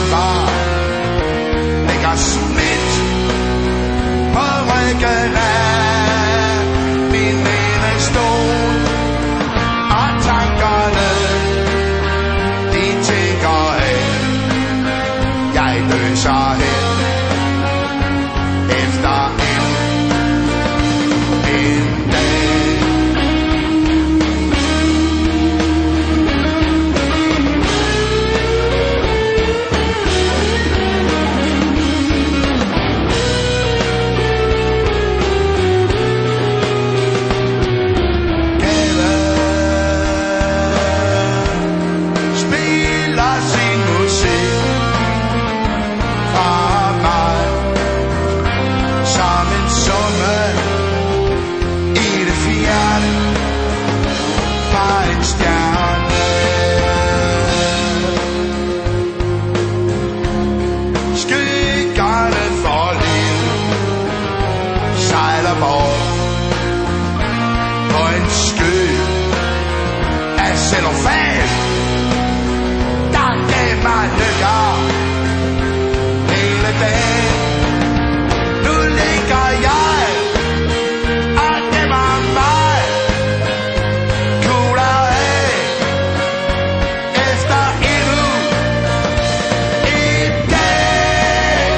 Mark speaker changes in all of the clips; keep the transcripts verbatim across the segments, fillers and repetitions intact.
Speaker 1: tanker ligger smidt på ryggen af min ene stol. Og tankerne, de tænker hen, jeg løser hen efter en, en dag. Cellofan, der gav mig lykker hele dagen. Nu ligger jeg og gemmer mig kugler af efter endnu en dag.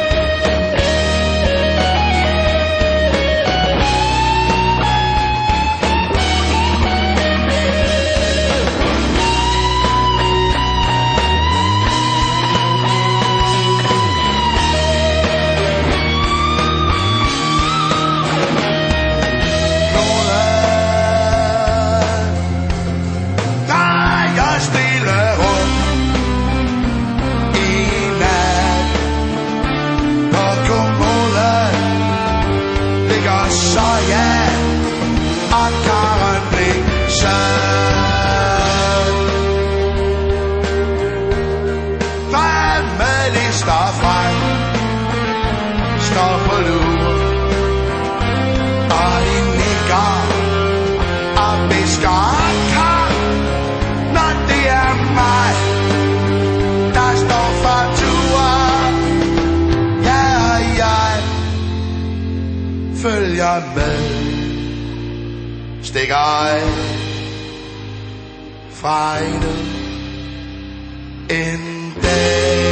Speaker 1: Så ja, og Karen Blixen fremme lister frem, står på lur, og de nikker og visker og kan, når det er mig, der står for tur. Ja, og jeg følger med, stikker af fra endnu en dag.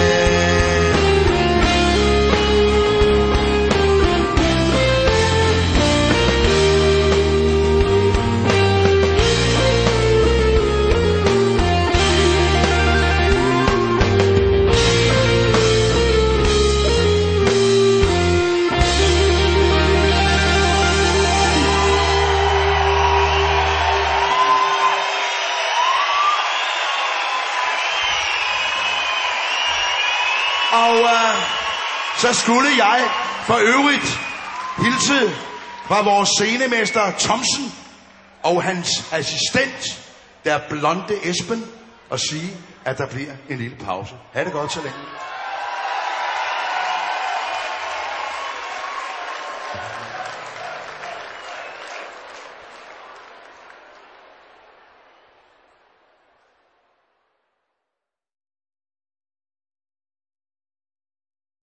Speaker 1: Og øh, så skulle jeg for øvrigt hilse fra vores scenemester Thomsen og hans assistent, der blonde Esben, og sige, at der bliver en lille pause. Ha' det godt så længe.